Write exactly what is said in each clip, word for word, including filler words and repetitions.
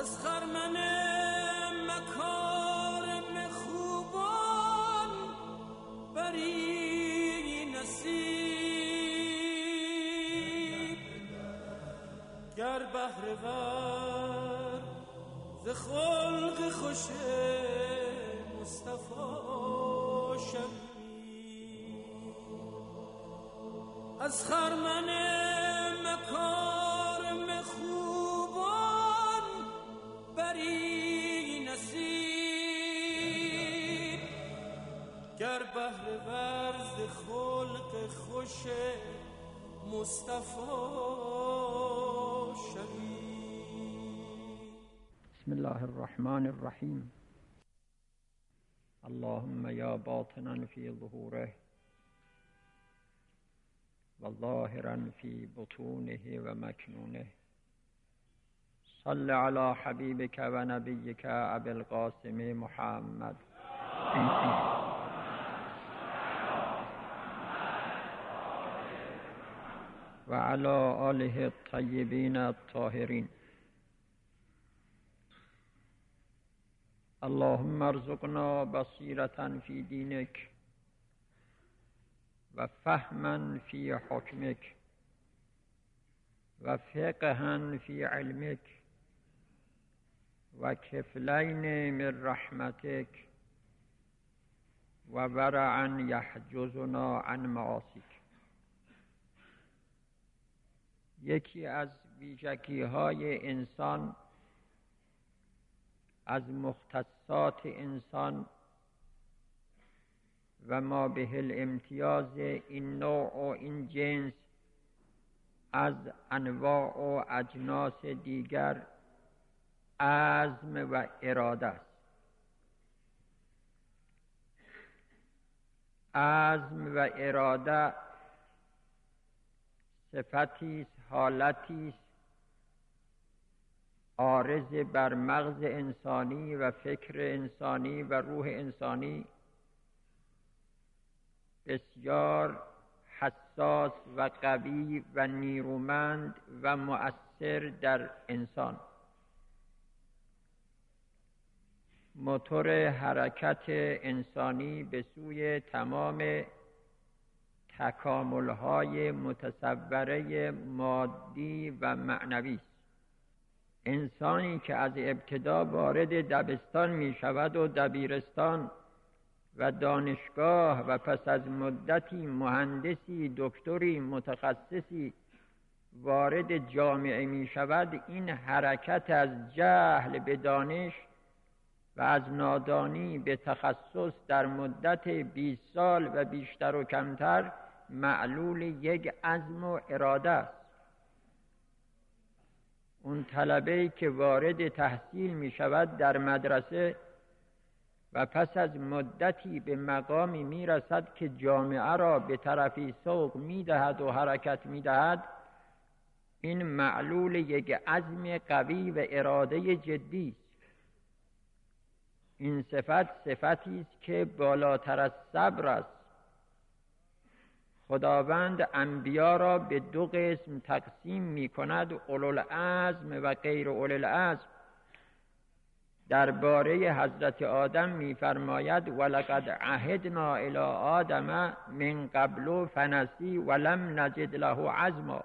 از خرمن مکارم خوبان بری نصیب، گر بهره ور ز خلق خوش مصطفی شوی. از خرمن مکارم خوبان بری نصیب، گر بهره ور ز خلق خوش مصطفی شوی. بسم الله الرحمن الرحیم. اللهم یا باطنا فی ظهوره و ظاهرا فی بطونه و مکنونه، صل علی حبیبک و نبیک ابی القاسم محمد و علی آله الطیبین الطاهرین. اللهم ارزقنا بصیرة فی دینک و فهما فی حکمک و فقها فی علمک و کفلین من رحمتک و ورعا یحجزنا عن معاصیک. یکی از ویژگی های انسان، از مختصات انسان و ما به الامتیاز این نوع و این جنس از انواع و اجناس دیگر، عزم و اراده است. عزم و اراده صفتی است، حالتی است عارض بر مغز انسانی و فکر انسانی و روح انسانی، بسیار حساس و قوی و نیرومند و مؤثر در انسان. موتور حرکت انسانی به سوی تمام تکامل‌های متصوره مادی و معنوی است. انسانی که از ابتدا وارد دبستان می شود و دبیرستان و دانشگاه و پس از مدتی مهندسی، دکتری، متخصصی وارد جامعه می شود، این حرکت از جهل به دانش و از نادانی به تخصص در مدت بیست سال و بیشتر و کمتر معلول یک عزم و اراده است. اون طلبه‌ای که وارد تحصیل می شود در مدرسه و پس از مدتی به مقامی می رسد که جامعه را به طرفی سوق می دهد و حرکت می دهد، این معلول یک عزم قوی و اراده جدی است. این صفت صفتی است که بالاتر از صبر است. خداوند انبیا را به دو قسم تقسیم می کند، اولوالعزم و غیر اولوالعزم. درباره حضرت آدم می فرماید ولقد عهدنا الی آدم من قبل فنسی ولم نجد له عزما.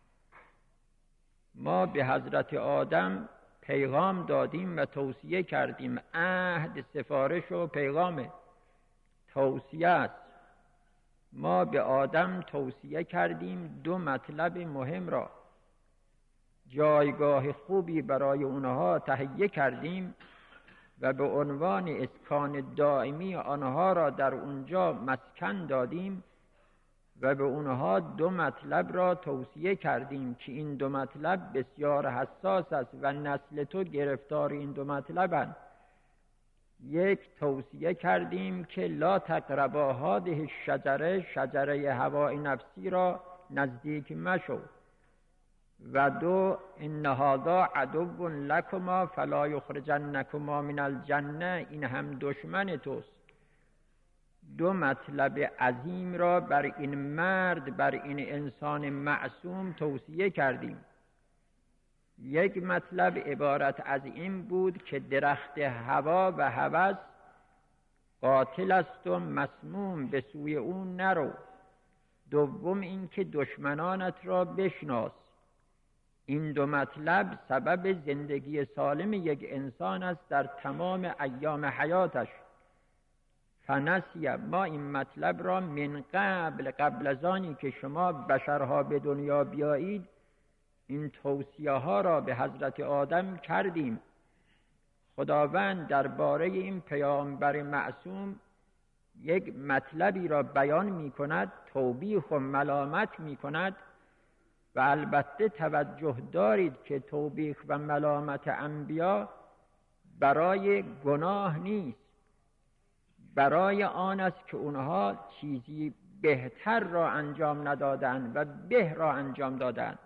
ما به حضرت آدم پیغام دادیم و توصیه کردیم. عهد سفارش و پیغام توصیه است. ما به آدم توصیه کردیم دو مطلب مهم را، جایگاه خوبی برای اونها تهیه کردیم و به عنوان اسکان دائمی آنها را در اونجا مسکن دادیم و به اونها دو مطلب را توصیه کردیم که این دو مطلب بسیار حساس است و نسل تو گرفتار این دو مطلبند. یک، توصیه کردیم که لا تقربا هذه الشجره، شجره هوای نفسی را نزدیک مشو، و دو، ان هذا عدو لکما فلا یخرجنکما من الجنه، این هم دشمن توست. دو مطلب عظیم را بر این مرد، بر این انسان معصوم توصیه کردیم. یک مطلب عبارت از این بود که درخت هوا و هوس قاتل است و مسموم، به سوی اون نرو. دوم این که دشمنانت را بشناس. این دو مطلب سبب زندگی سالم یک انسان است در تمام ایام حیاتش. فنسیه، ما این مطلب را من قبل قبل از آنی که شما بشرها به دنیا بیایید این توصیه ها را به حضرت آدم کردیم. خداوند درباره این پیامبر معصوم یک مطلبی را بیان می کند، توبیخ و ملامت می کند و البته توجه دارید که توبیخ و ملامت انبیا برای گناه نیست، برای آن است که اونها چیزی بهتر را انجام ندادند و به را انجام دادند.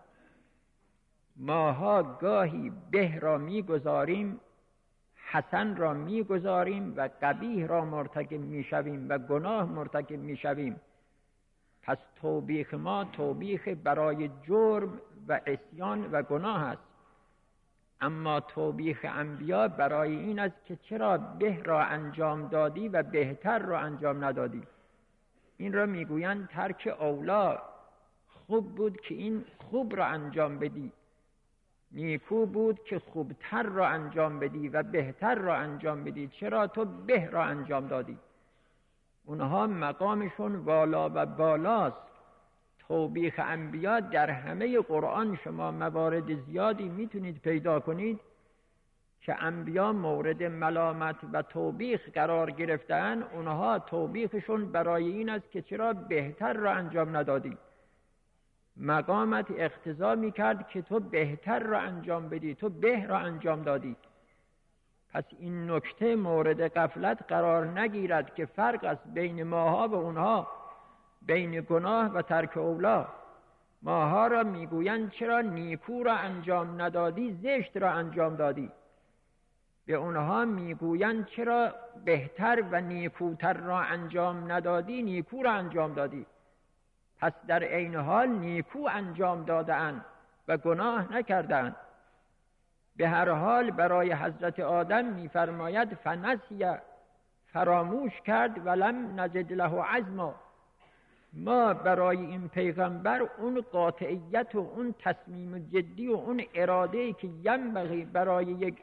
ماها گاهی به را میگذاریم، حسن را میگذاریم و قبیح را مرتکب میشویم و گناه مرتکب میشویم. پس توبیخ ما توبیخ برای جرم و عصیان و گناه است، اما توبیخ انبیا برای این است که چرا به را انجام دادی و بهتر را انجام ندادی. این را میگویند ترک اولا. خوب بود که این خوب را انجام بدی، نیکو بود که خوبتر را انجام بدی و بهتر را انجام بدی، چرا تو به را انجام دادی؟ اونها مقامشون والا و بالاست. توبیخ انبیا در همه قرآن شما موارد زیادی میتونید پیدا کنید که انبیا مورد ملامت و توبیخ قرار گرفتن. اونها توبیخشون برای این است که چرا بهتر را انجام ندادی. مقامت اقتضا میکرد که تو بهتر را انجام بدی، تو به را انجام دادی. پس این نکته مورد غفلت قرار نگیرد که فرق است بین ماها و اونها، بین گناه و ترک اولا. ماها را میگویند چرا نیکو را انجام ندادی، زشت را انجام دادی. به اونها میگویند چرا بهتر و نیکوتر را انجام ندادی، نیکو را انجام دادی. پس در عین حال نیکو انجام دادند و گناه نکردند. به هر حال برای حضرت آدم میفرماید فنسیه، فراموش کرد، ولم نجد له عزما. ما برای این پیغمبر اون قاطعیت و اون تصمیم جدی و اون اراده‌ای که ینبغی برای یک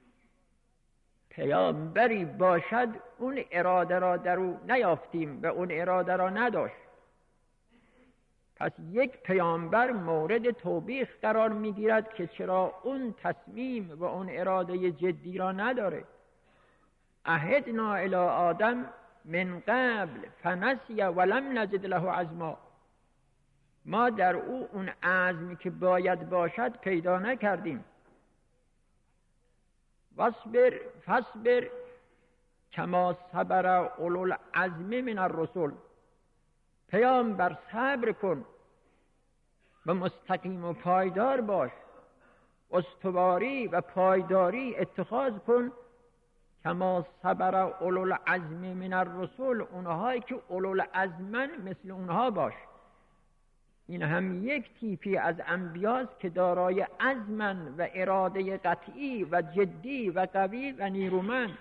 پیامبری باشد، اون اراده را در او نیافتیم و اون اراده را نداشت. پس یک پیامبر مورد توبیخ قرار میگیرد که چرا اون تصمیم و اون اراده جدی را نداره. عهدنا الی آدم من قبل فنسی ولم نجد له عزما. ما در او اون عزمی که باید باشد پیدا نکردیم. واصبر فاصبر کما صبر اولو العزم من الرسل. پیامبر صبر کن و مستقیم و پایدار باش، استواری و پایداری اتخاذ کن کما صبر اولو العزم من الرسل، اونهایی که اولو العزمن مثل اونها باش. این هم یک تیپی از انبیاست که دارای عزمن و اراده قطعی و جدی و قوی و نیرومند.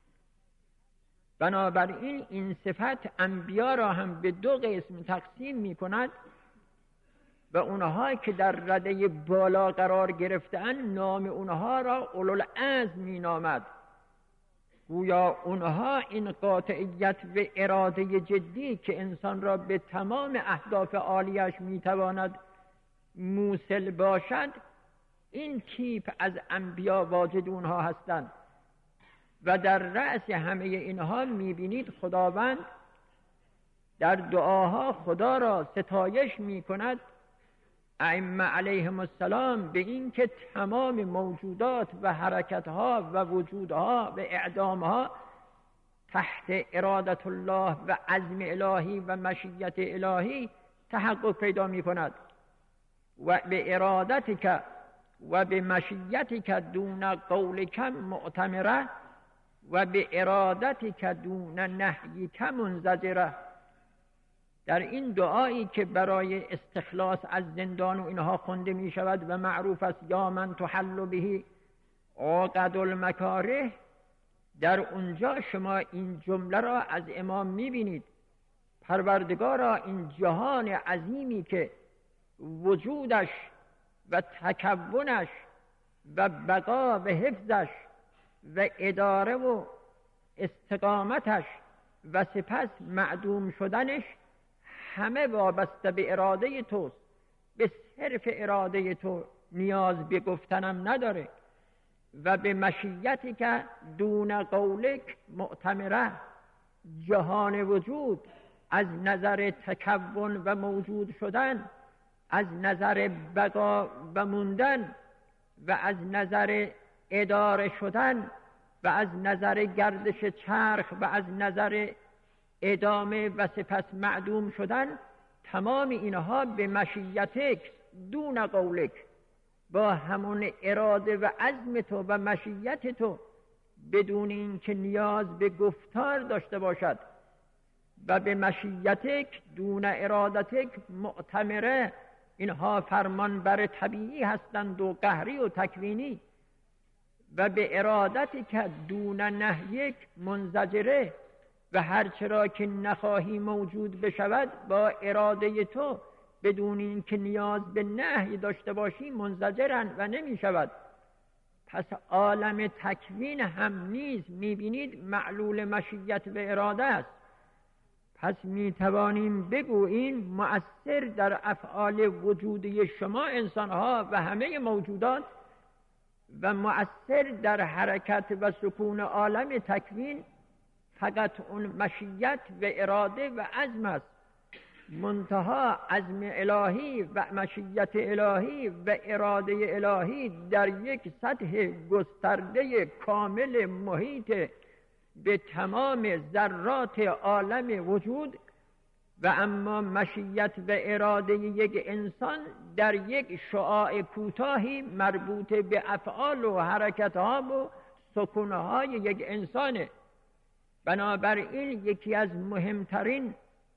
بنابراین این صفت انبیا را هم به دو قسم تقسیم می کند و اونها که در رده بالا قرار گرفتن نام اونها را اولوالعزم می نامد. گویا اونها این قاطعیت و اراده جدی که انسان را به تمام اهداف عالیش می تواند موصل باشد، این تیپ از انبیا واجد اونها هستند. و در رأس همه اینها میبینید خداوند در دعاها خدا را ستایش میکند، ائمه علیهم السلام، به این که تمام موجودات و حرکتها و وجودها و اعدامها تحت ارادت الله و عزم الهی و مشیت الهی تحقق پیدا میکند. و به ارادتک و به مشیتک دون قولک معتمره و به ارادتک دون نهیک منزجره. در این دعایی که برای استخلاص از زندان و اینها خونده می شود و معروف است یا من تحل به عقد المکاره، در اونجا شما این جمله را از امام می بینید: پروردگارا این جهان عظیمی که وجودش و تکونش و بقا و حفظش و اداره و استقامتش و سپس معدوم شدنش همه وابسته به اراده توست، به صرف اراده تو نیاز به گفتنم نداره و به مشیتی که دون قولک معتمره. جهان وجود از نظر تکون و موجود شدن، از نظر بقا و موندن و از نظر اداره شدن و از نظر گردش چرخ و از نظر ادامه و سپس معدوم شدن، تمام اینها به مشیتک دون قولک، با همون اراده و عزم تو و مشیت تو، بدون اینکه نیاز به گفتار داشته باشد، و به مشیتک دون ارادتک معتمره. اینها فرمان بر طبیعی هستند و قهری و تکوینی، و به ارادتی که دون نهیک منزجره، و هر چرا که نخواهی موجود بشود با اراده تو بدون این که نیاز به نهی داشته باشی منزجرن و نمی شود. پس عالم تکوین هم نیز می بینید معلول مشیت و اراده است. پس می توانیم بگوییم مؤثر در افعال وجودی شما انسانها و همه موجودات و مؤثر در حرکت و سکون عالم تکوین فقط اون مشیت و اراده و عزم است. منتها عزم الهی و مشیت الهی و اراده الهی در یک سطح گسترده کامل محیط به تمام ذرات عالم وجود، و اما مشیت و اراده یک انسان در یک شعاع کوتاهی مربوط به افعال و حرکت‌ها و سکون‌های یک انسانه. بنابراین یکی از مهمترین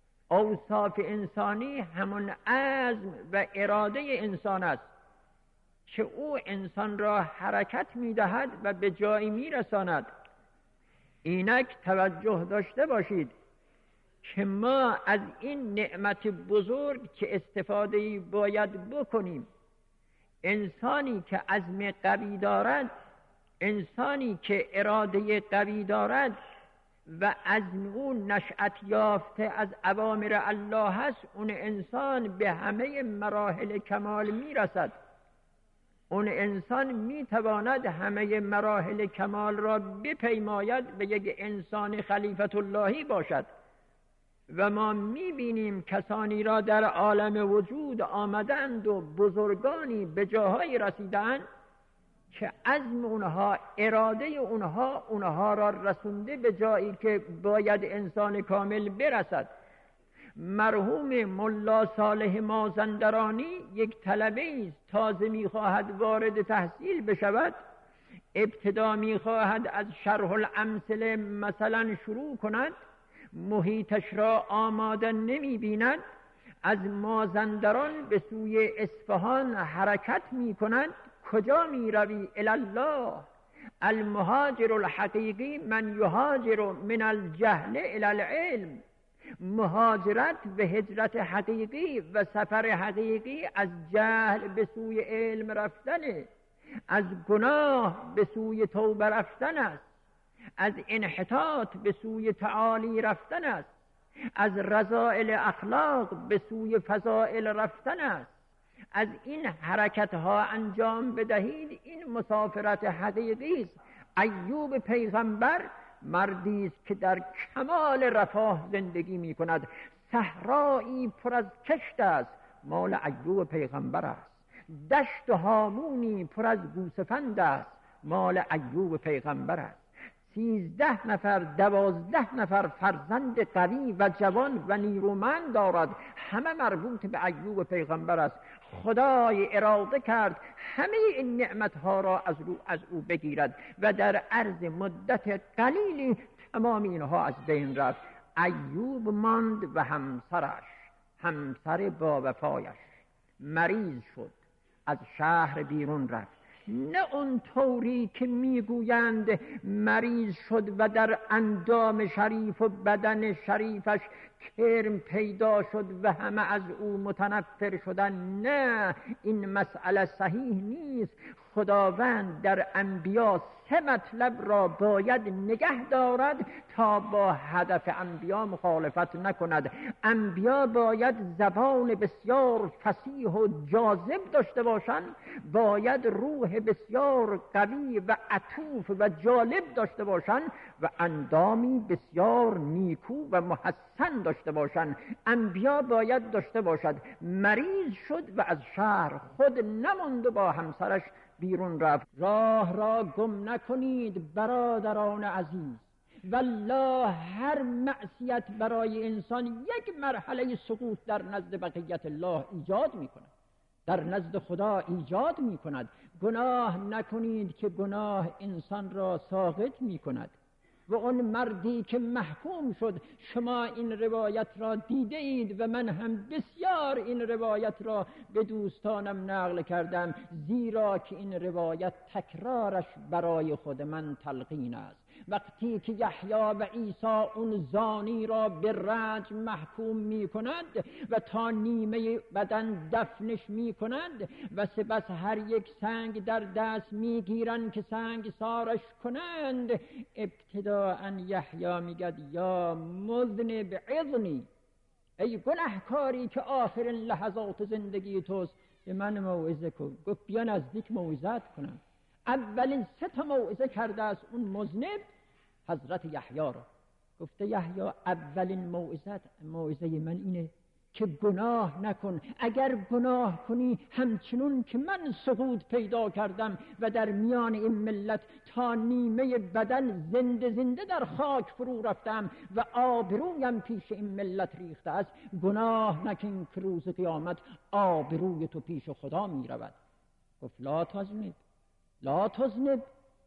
اوصاف انسانی همون عزم و اراده انسان است که او انسان را حرکت می‌دهد و به جایی می‌رساند. اینک توجه داشته باشید که ما از این نعمت بزرگ که استفاده باید بکنیم. انسانی که عزم قوی دارد، انسانی که اراده قوی دارد و عزم اون نشأت یافته از اوامر الله هست، اون انسان به همه مراحل کمال میرسد. اون انسان میتواند همه مراحل کمال را بپیماید و یک انسان خلیفت اللهی باشد. و ما میبینیم کسانی را در عالم وجود آمدند و بزرگانی به جاهای رسیدند که عزم اونها، اراده اونها اونها را رسونده به جایی که باید انسان کامل برسد. مرحوم ملا صالح مازندرانی یک طلبه است، تازه میخواهد وارد تحصیل بشود، ابتدا میخواهد از شرح الامثله مثلا شروع کند، محیطش را آماده نمی بیند، از مازندران به سوی اصفهان حرکت می کند. کجا می روی؟ الله المهاجر الحقیقی من یهاجر من الجهل الی العلم. مهاجرت و هجرت حقیقی و سفر حقیقی از جهل به سوی علم رفتنه، از گناه به سوی توبه رفتن است، از انحطاط به سوی تعالی رفتن است، از رذائل اخلاق به سوی فضائل رفتن است. از این حرکت ها انجام بدهید. این مسافرت حقیقی است. ایوب پیغمبر مردی است که در کمال رفاه زندگی می کند. صحرایی پر از کشت است، مال ایوب پیغمبر است. دشت هامونی پر از گوسفند است، مال ایوب پیغمبر است. سیزده نفر دوازده نفر فرزند قوی و جوان و نیرومند دارد، همه مربوط به ایوب پیغمبر است. خدای اراده کرد همه این نعمتها را از رو از او بگیرد و در عرض مدت قلیلی تمام اینها از بین رفت. ایوب ماند و همسرش. همسر با وفایش مریض شد، از شهر بیرون رفت. نه اون طوری که میگویند مریض شد و در اندام شریف و بدن شریفش کرم پیدا شد و همه از او متنفر شدن. نه، این مسئله صحیح نیست. خداوند در انبیا سه مطلب را باید نگه دارد تا با هدف انبیا مخالفت نکند. انبیا باید زبان بسیار فصیح و جاذب داشته باشند، باید روح بسیار قوی و عطوف و جالب داشته باشند و اندامی بسیار نیکو و محسن داشته باشند. انبیا باید داشته باشد. مریض شد و از شهر خود نماند و با همسرش بیرون رفت. راه را گم نکنید برادران عزیز. والله هر معصیت برای انسان یک مرحله سقوط در نزد بقیت الله ایجاد می کند، در نزد خدا ایجاد می کند. گناه نکنید که گناه انسان را ساقط می کند. و اون مردی که محکوم شد، شما این روایت را دیده اید و من هم بسیار این روایت را به دوستانم نقل کردم، زیرا که این روایت تکرارش برای خود من تلقین است. وقتی که یحیی و عیسی اون زانی را به رجم محکوم می کند و تا نیمه بدن دفنش می کند و سپس هر یک سنگ در دست می گیرند که سنگ سارش کنند، ابتداء یحیی میگد یا مذنب عظنی، ای گناهکاری که آخرین لحظات زندگی توست، به من موعظه کن. گفت بیا نزدیک موعظت کنم. اولین سه تا موعظه کرده است اون مذنب حضرت یحیی را. گفته یحیی اولین موعظه موعظه من اینه که گناه نکن. اگر گناه کنی همچنون که من سقوط پیدا کردم و در میان این ملت تا نیمه بدن زنده زنده در خاک فرو رفتم و آبرویم پیش این ملت ریخته است، گناه نکن که روز قیامت آبروی تو پیش خدا می رود. گفت لا تذنب لا تذنب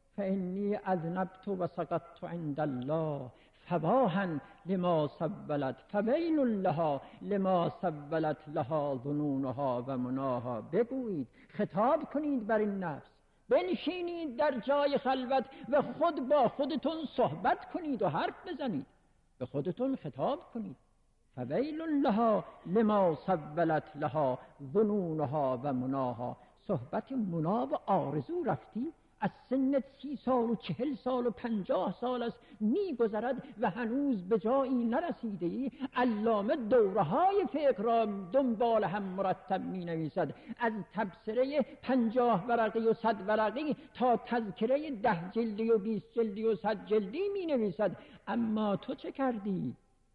فانی اذنبت و سقطت عند الله فواها لما سولت فویل لها لما سولت لها ظنونها و مناها. بگویید، خطاب کنید بر این نفس، بنشینید در جای خلوت و خود با خودتون صحبت کنید و حرف بزنید، به خودتون خطاب کنید. فویل لها لما سولت لها ظنونها و مناها. صحبت منا و آرزو رفتی، از سنت سی سال و چهل سال و پنجاه سال است میگذرد و هنوز به جایی نرسیده ای. علامه دوره های فقه را دنبال هم مرتب می نویسد، از تبصره پنجاه ورقی و صد ورقی تا تذکره ده جلدی و بیست جلدی و صد جلدی می نویسد. اما تو چه کردی؟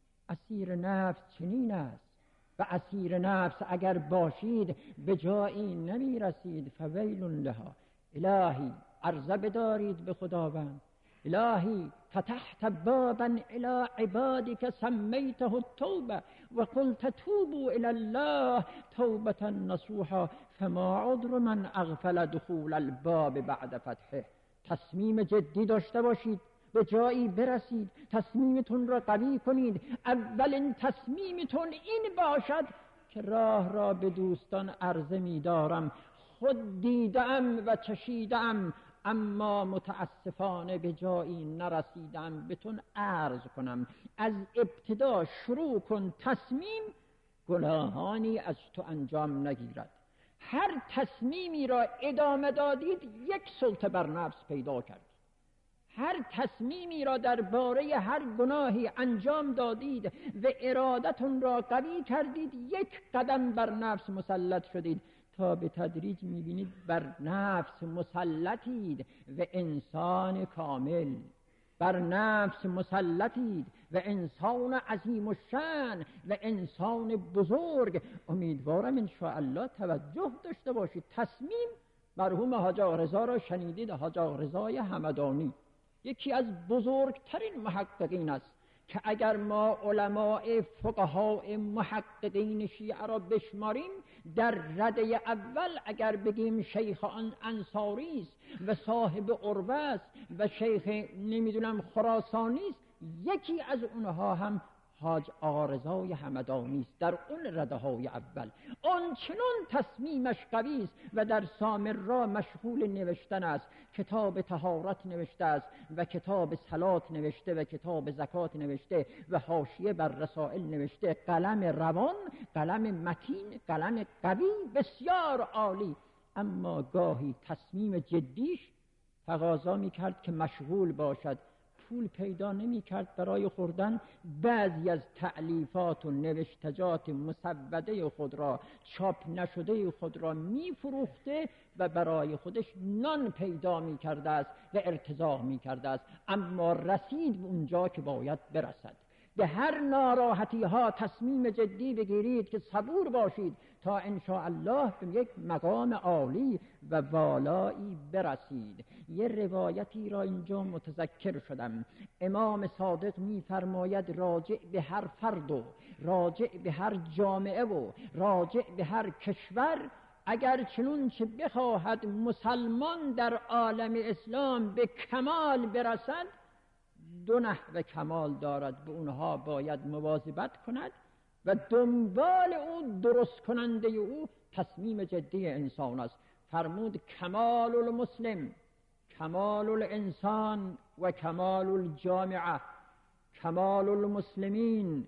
اسیر نفس چنین است و اسیر نفس اگر باشید به جایی نمی رسید. فویل لها. الهی عرضه بدارید به خداوند، الهی فتحت بابا الى عبادك سمیته التوبه و قلت توبوا الى الله توبه نصوحا فما عذر من اغفل دخول الباب بعد فتحه. تصمیم جدی داشته باشید، به جایی برسید، تصمیمتون را قوی کنید. اولین تصمیمتون این باشد که راه را به دوستان عرضه می دارم، خود دیدم و چشیدم اما متاسفانه به جایی نرسیدم، بهتون عرض کنم. از ابتدا شروع کن، تصمیم گناهانی از تو انجام نگیرد. هر تصمیمی را ادامه دادید یک سلطه بر نفس پیدا کرد. هر تصمیمی را درباره هر گناهی انجام دادید و ارادتون را قوی کردید، یک قدم بر نفس مسلط شدید تا به تدریج میبینید بر نفس مسلطید و انسان کامل، بر نفس مسلطید و انسان عظیم الشأن و انسان بزرگ. امیدوارم انشاءالله توجه داشته باشید. تصمیم مرحوم حاج آقا رضا را شنیدید، حاج آقا رضای همدانی یکی از بزرگترین محققین است که اگر ما علماء فقهای محققین شیعه را بشماریم، در رده اول اگر بگیم شیخ آن انصاری است و صاحب عروه است و شیخ نمیدونم خراسانی است، یکی از اونها هم حاج آقا رضای همدانی است در اون رده های اول. آن چنان تصمیمش قوی است و در سامرا مشغول نوشتن است. کتاب طهارت نوشته است و کتاب صلات نوشته و کتاب زکات نوشته و حاشیه بر رسائل نوشته. قلم روان، قلم متین، قلم قوی، بسیار عالی. اما گاهی تصمیم جدیش تقاضا می‌کرد که مشغول باشد، پول پیدا نمی کرد برای خوردن. بعضی از تألیفات و نوشتجات مسوده خود را، چاپ نشده خود را می فروخته و برای خودش نان پیدا می کرده است و ارتزاق می کرده است. اما رسید به اونجا که باید برسد. به هر ناراحتی ها تصمیم جدی بگیرید که صبور باشید تا ان شاء الله به یک مقام عالی و والایی برسید. یه روایتی را اینجا متذکر شدم. امام صادق می‌فرماید راجع به هر فرد و راجع به هر جامعه و راجع به هر کشور، اگر چنون چه بخواهد مسلمان در عالم اسلام به کمال برسد، دو نحو کمال دارد. به اونها باید مواظبت کند و دنبال او، درست کننده او تصمیم جدی انسان است. فرمود کمال المسلم، کمال الانسان و کمال الجامعه. کمال المسلمین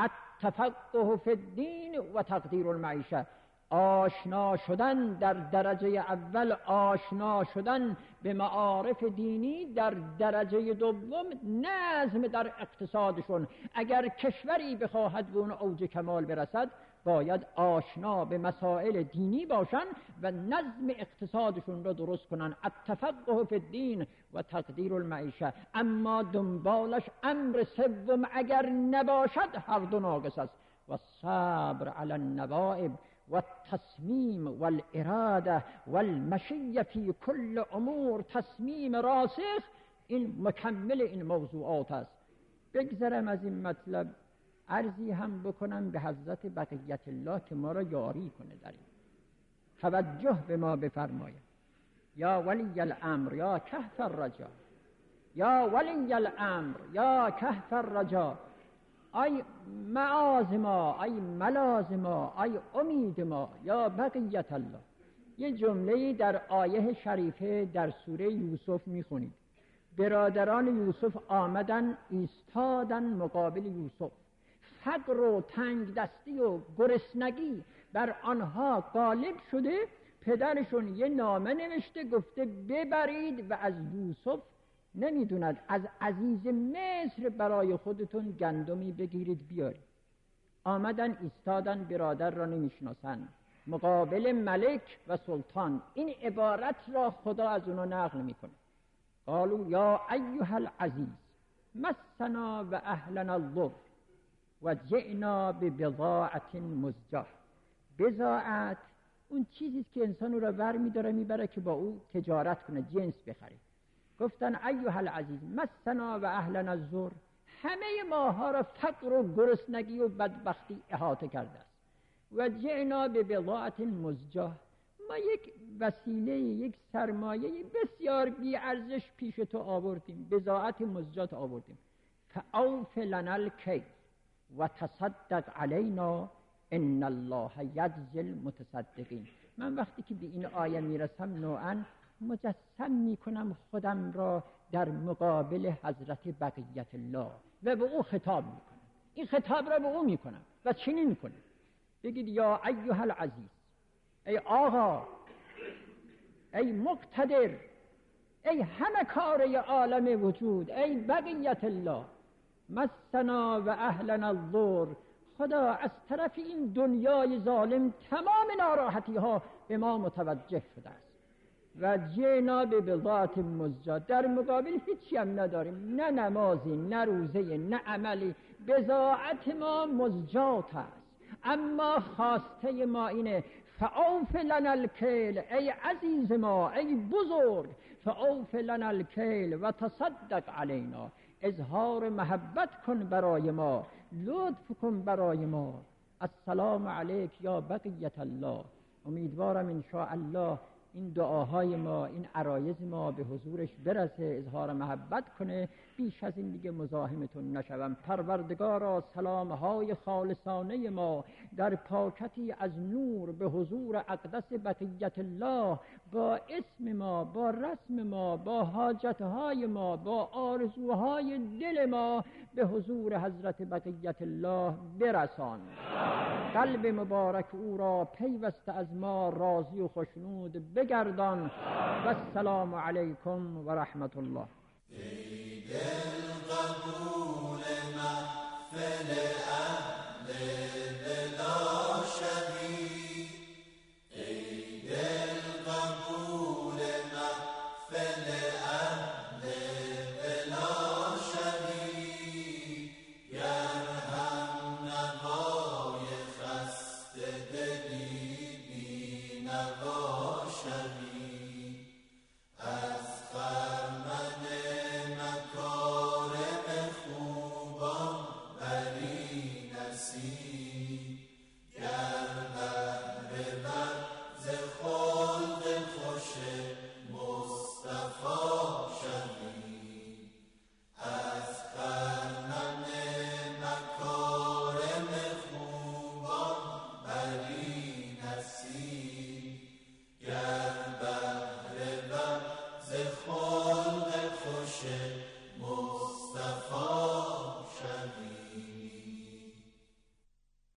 التفقه فی الدین و تقدیر المعیشه. آشنا شدن در درجه اول، آشنا شدن به معارف دینی در درجه دوم، نظم در اقتصادشون. اگر کشوری بخواهد به اون اوج کمال برسد باید آشنا به مسائل دینی باشن و نظم اقتصادشون را درست کنن. التفقه فی الدین و تقدیر المعیشه. اما دنبالش امر سوم اگر نباشد هر دو ناقص است. و صبر علی النوائب و التصمیم و الاراده و المشیه فی کل امور. تصمیم راسخ این مکمل این موضوعات است. بگذرم از این مطلب، عرضی هم بکنم به حضرت بقیت الله که ما را یاری کنه در این. توجه به ما بفرماید. یا ولی الامر یا کهف الرجا، یا ولی الامر یا کهف الرجا. ای معاذ ما، ای ملاذ ما، ای امید ما، یا بقیت الله. یه جمله در آیه شریفه در سوره یوسف میخونید. برادران یوسف آمدن ایستادن مقابل یوسف. فقر و تنگ دستی و گرسنگی بر آنها غالب شده. پدرشون یه نامه نوشته گفته ببرید و از یوسف، نمیدوند، از عزیز مصر برای خودتون گندمی بگیرید بیارید. آمدن ایستادن، برادر را نمیشناسن، مقابل ملک و سلطان. این عبارت را خدا از اونو نقل میکنه. قالوا یا ایها العزیز مسنا و اهلنا الضر و جئنا ببضاعت مزجاه. بضاعت اون چیزیست که انسان را ور میداره میبره که با او تجارت کنه، جنس بخره. گفتن ایها العزیز مسنا و اهلنا الضر، همه ماها را فقر و گرسنگی و بدبختی احاطه کرده است. و جئنا ببضاعت مزجاه، ما یک وسیله، یک سرمایه بسیار بی ارزش پیش تو آوردیم، بضاعت مزجات آوردیم. فاوف لنا الکیل و تصدق علینا ان الله یجزی المتصدقین. من وقتی که به این آیه میرسم نوعا مجسم میکنم خودم را در مقابل حضرت بقیت الله و به او خطاب میکنم. این خطاب را به او میکنم و چنین کنم. بگید یا ایها العزیز، ای آقا، ای مقتدر، ای همه کاره عالم وجود، ای بقیت الله، مسنا و اهلنا الضر. خدا از طرف این دنیای ظالم تمام ناراحتی ها به ما متوجه شده است. و جئنا ببضاعت مزجاه، در مقابل هیچی هم نداریم، نه نمازی، نه روزه، نه عملی. بضاعت ما مزجات است، اما خواسته ما اینه فاوف لنا الکیل، ای عزیز ما، ای بزرگ، فاوف لنا الکیل و تصدق علینا. اظهار محبت کن برای ما، لطف کن برای ما. السلام علیک یا بقیت الله. امیدوارم ان شاء الله این دعاهای ما، این عرایض ما به حضورش برسه، اظهار محبت کنه. بیش از این دیگه مزاحمتون نشوم. پروردگارا سلامهای خالصانه ما در پاکتی از نور به حضور اقدس بقیت الله، با اسم ما، با رسم ما، با حاجتهای ما، با آرزوهای دل ما به حضور حضرت بقیت الله برسان. قلب مبارک او را پیوسته از ما راضی و خوشنود بگردان. و السلام علیکم و رحمت الله. قبول محفل